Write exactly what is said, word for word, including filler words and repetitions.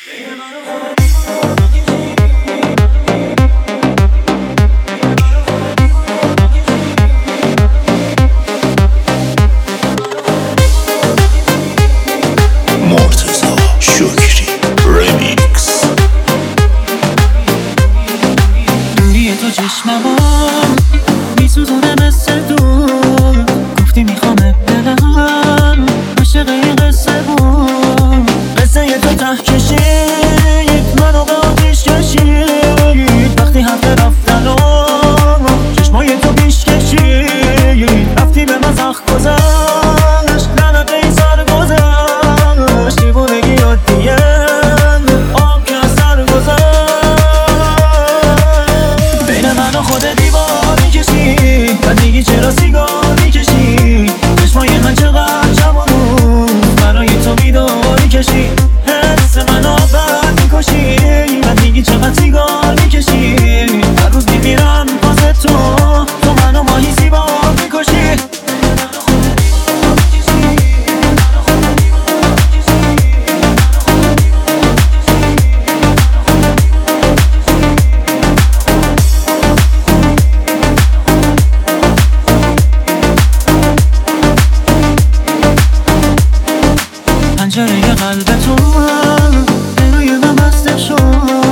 مرتضی شکری ریمیکس. روی تو چشممو میسوزونه مثل دود، گفتی میخوام دلم عاشق این قصه بود. قصه تو ته کشید منو به آتیش کشید، وقتی حرف رفتن و چشمای تو پیش کشید، رفتی به من سخت گذشت لعنت ایزار گذشت، دیوونگی عادیه آب که از سر گذشت. بین من و خود دیوار میکشی، بعد میگی چرا سیگار میکشی، چشمای من چقدر جوان بود برای تو بیدار کشی، حس منو بد میکشی، بعد میگی چقدر سیگار میکشی، هر روز میمیرم واسه تو، تو منو ماهی سیبار میکشی. پنجره قلب تو روی من بسته شد،